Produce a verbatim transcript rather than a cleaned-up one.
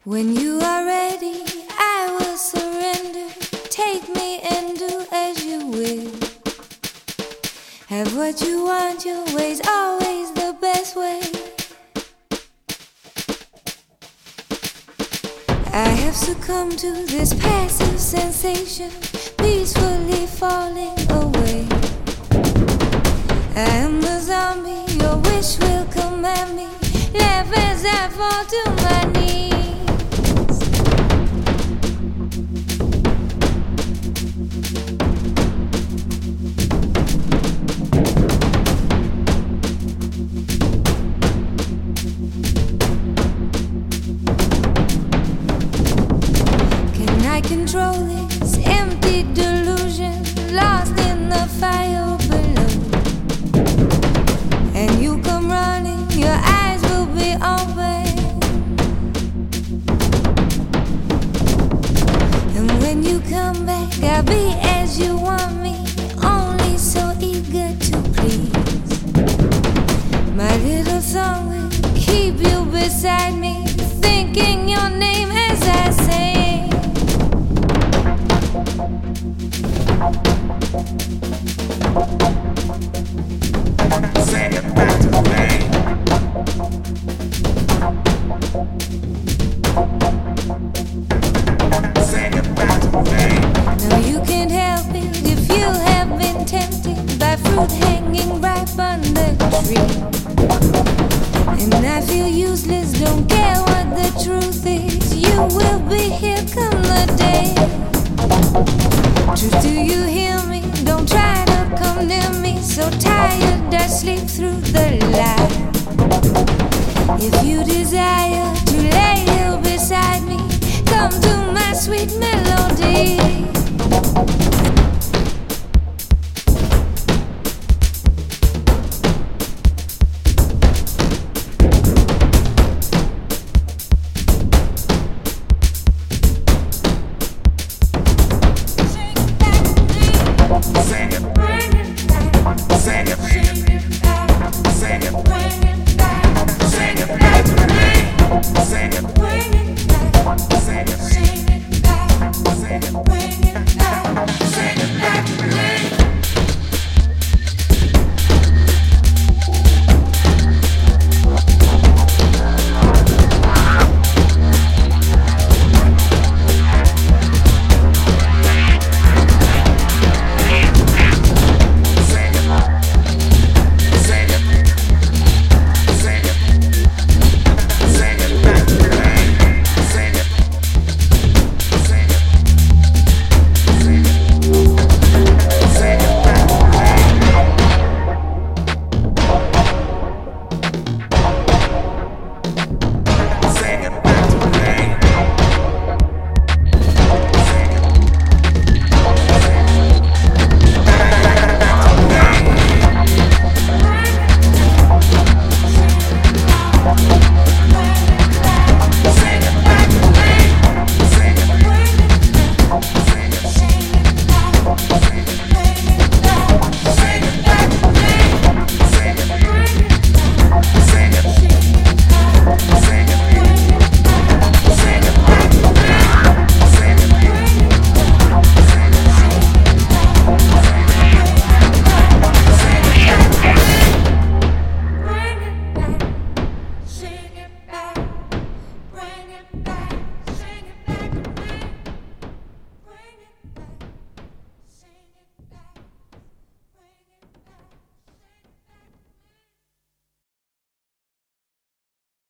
When you are ready, I will surrender. Take me and do as you will. Have what you want, your way's always the best way. I have succumbed to this passive sensation, peacefully falling away. I am the zombie, your wish will command me. Laugh as I fall to my knees. Can I control this empty delusion, lost in the fire below? And you come running, your eyes will be open. And when you come back, I'll be as you want me, only so eager to please. My little song will keep you beside me, thinking your name as I sing. Sing it back to me. Sing it back to me. Now you can't help it if you have been tempted by fruit hanging ripe on the tree. And I feel useless, don't care what the truth is. You will be here come the day. Truth, do you hear me? Don't try to come near me. So tired I sleep through the light. If you desire to lay here beside me, come to my sweet melody.